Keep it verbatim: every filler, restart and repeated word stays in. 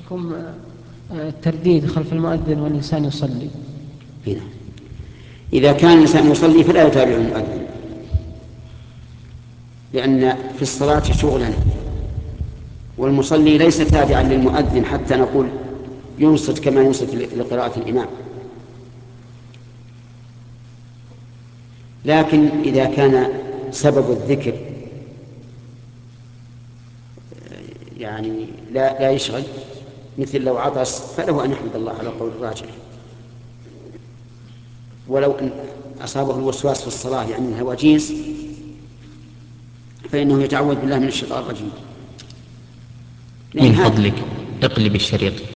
حكم الترديد خلف المؤذن والإنسان يصلي؟ هنا إذا كان الإنسان يصلي فلا يتابع المؤذن، لأن في الصلاة شغلا، والمصلي ليس تابعا للمؤذن حتى نقول ينصت كما ينصت لقراءة الإمام. لكن إذا كان سبب الذكر يعني لا, لا يشغل، مثل لو عطس فله أن يحمد الله على قول الراجح، ولو أن أصابه الوسواس في الصلاة يعني الهواجيس فإنه يتعوذ بالله من الشيطان الرجيم. من فضلك اقلب الشريط.